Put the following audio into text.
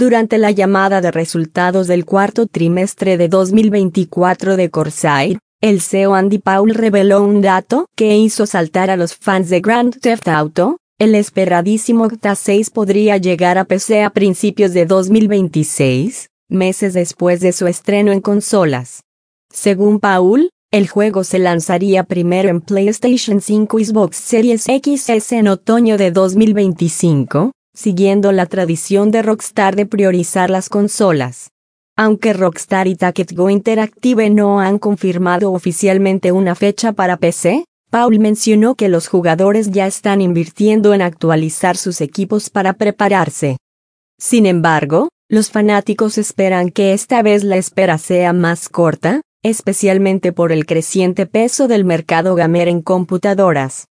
Durante la llamada de resultados del cuarto trimestre de 2024 de Corsair, el CEO Andy Paul reveló un dato que hizo saltar a los fans de Grand Theft Auto. El esperadísimo GTA 6 podría llegar a PC a principios de 2026, meses después de su estreno en consolas. Según Paul, el juego se lanzaría primero en PlayStation 5 y Xbox Series XS en otoño de 2025, siguiendo la tradición de Rockstar de priorizar las consolas. Aunque Rockstar y Take-Two Interactive no han confirmado oficialmente una fecha para PC, Paul mencionó que los jugadores ya están invirtiendo en actualizar sus equipos para prepararse. Sin embargo, los fanáticos esperan que esta vez la espera sea más corta, especialmente por el creciente peso del mercado gamer en computadoras.